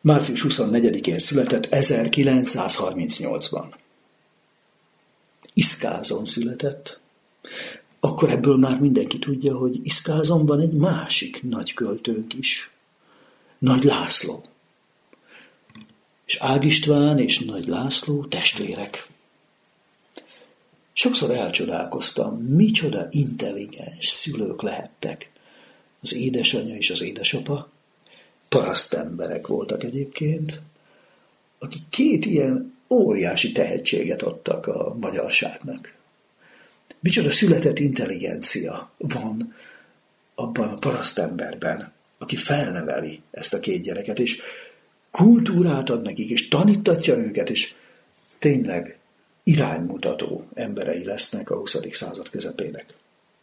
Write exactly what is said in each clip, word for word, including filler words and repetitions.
március huszonnegyedikén született ezerkilencszázharmincnyolcban. Iszkázon született. Akkor ebből már mindenki tudja, hogy Iszkázon van egy másik nagy költőnk is. Nagy László. És Ág István és Nagy László testvérek. Sokszor elcsodálkoztam, micsoda intelligens szülők lehettek. Az édesanyja és az édesapa parasztemberek voltak egyébként, akik két ilyen óriási tehetséget adtak a magyarságnak. Micsoda született intelligencia van abban a parasztemberben, aki felneveli ezt a két gyereket, és kultúrát ad nekik, és tanítatja őket, és tényleg iránymutató emberei lesznek a huszadik század közepének.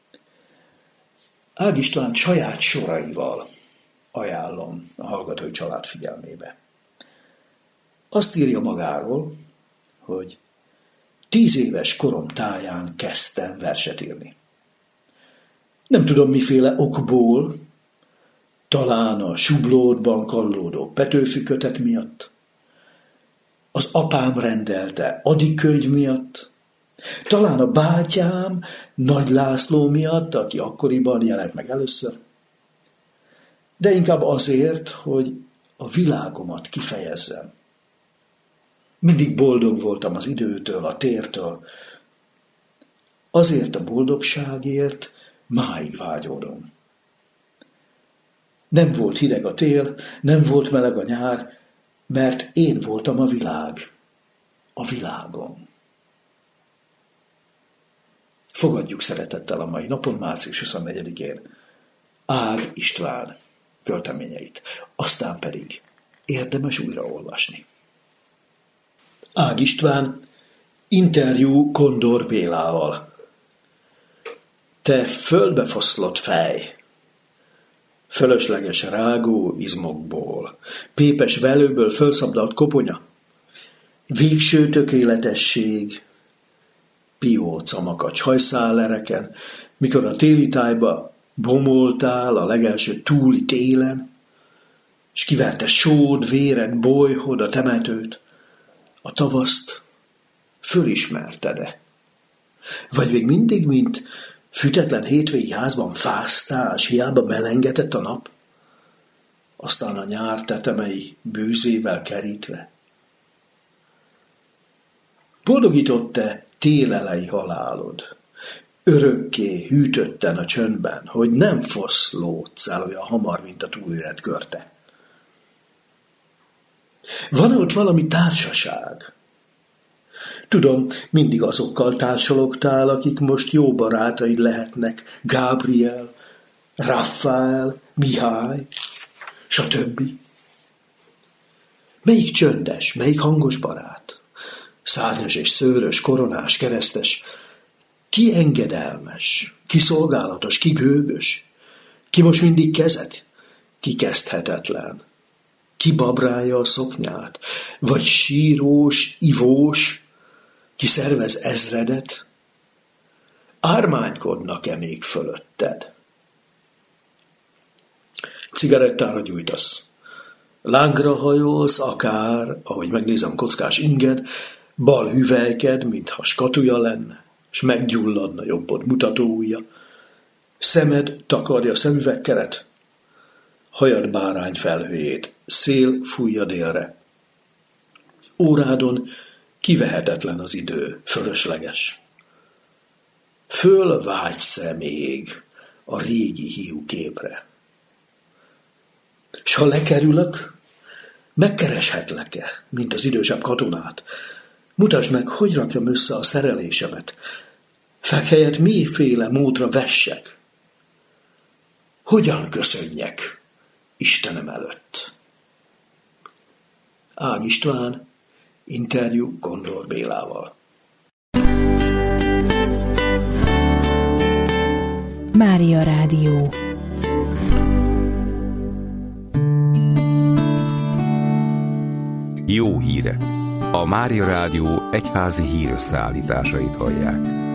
Ág István saját soraival ajánlom a hallgatói család figyelmébe. Azt írja magáról, hogy tíz éves korom táján kezdtem verset írni. Nem tudom miféle okból, talán a sublódban kallódó Petőfi kötet miatt, az apám rendelte Ady könyv miatt, talán a bátyám Nagy László miatt, aki akkoriban jelent meg először, de inkább azért, hogy a világomat kifejezzem. Mindig boldog voltam az időtől, a tértől. Azért a boldogságért máig vágyódom. Nem volt hideg a tél, nem volt meleg a nyár, mert én voltam a világ, a világom. Fogadjuk szeretettel a mai napon, március huszonnegyedikén Ág István költeményeit, aztán pedig érdemes újraolvasni. Ág István, interjú Kondor Bélával. Te földbe foszlott fej, fölösleges rágó izmokból, pépes velőből fölszabdalt koponya, végső tökéletesség, pióca makacs hajszálereken, mikor a téli tájba bomoltál a legelső túli télen, s kiverte sód, véred, bolyhod a temetőt, a tavaszt fölismerted-e? Vagy még mindig, mint fütetlen hétvégi házban fáztál, s hiába melengetett a nap, aztán a nyár tetemei bőzével kerítve? Boldogított-e télelei halálod, örökké hűtötten a csöndben, hogy nem foszlódsz el olyan hamar, mint a túlélet körte? Van-e ott valami társaság? Tudom, mindig azokkal társalogtál, akik most jó barátaid lehetnek, Gábriel, Raphael, Mihály, stb. Melyik csöndes, melyik hangos barát? Szárnyas és szőrös, koronás, keresztes, ki engedelmes, ki szolgálatos, ki gőgös, ki most mindig kezet, ki kezdhetetlen, ki babrálja a szoknyát, vagy sírós, ivós, ki szervez ezredet, ármánykodnak-e még fölötted? Cigarettára gyújtasz, lángra hajolsz, akár, ahogy megnézem kockás inged, bal hüvelyked, mintha skatúja lenne, s meggyulladna jobbod mutatóujja, szemed takarja szemüvegkeret, hajad bárány felhőjét, szél fújja délre. Órádon kivehetetlen az idő, fölösleges. Fölvágysz-e még a régi hiú képre? S ha lekerülök, megkereshetlek-e, mint az idősebb katonát? Mutasd meg, hogy rakjam össze a szerelésemet. Fekhelyett mélyféle módra vessek. Hogyan köszönjek Istenem előtt? Ág István, interjú Kondor Bélával. Mária Rádió. Jó hírek! A Mária Rádió egyházi hírösszeállításait hallják.